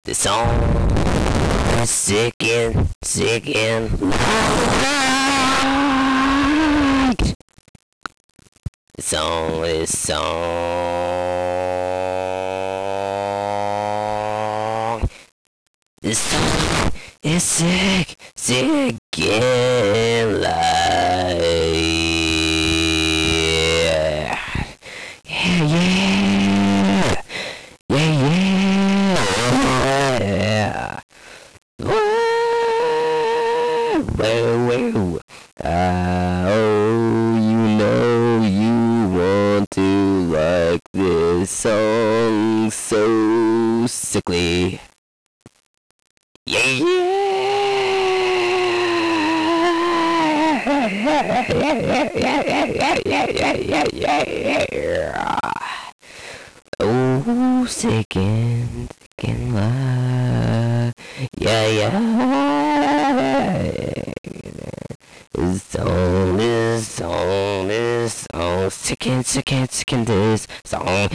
The song is sick and loud. The song is song. The song is sick and loud. Yeah, yeah. Yeah. Whoa. Oh, you know you want to like this song so sickly. Yeah. Oh, sick and loud. Yeah. This song, sick and this song,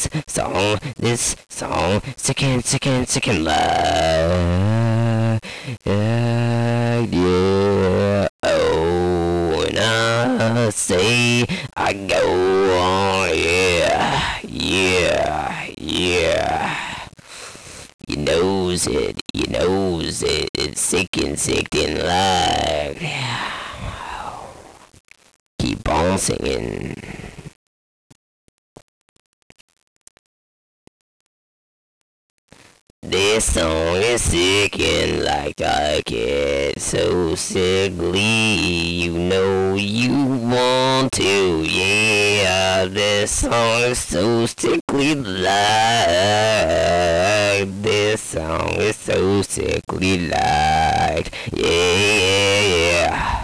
sick and loud. Yeah. Oh, when I say I go on, yeah. You knows it, it's sick and loud. Keep on singing. This song is sick and like I get so sickly, you know you want to, yeah. This song is so sickly like, this song is so sickly like, yeah.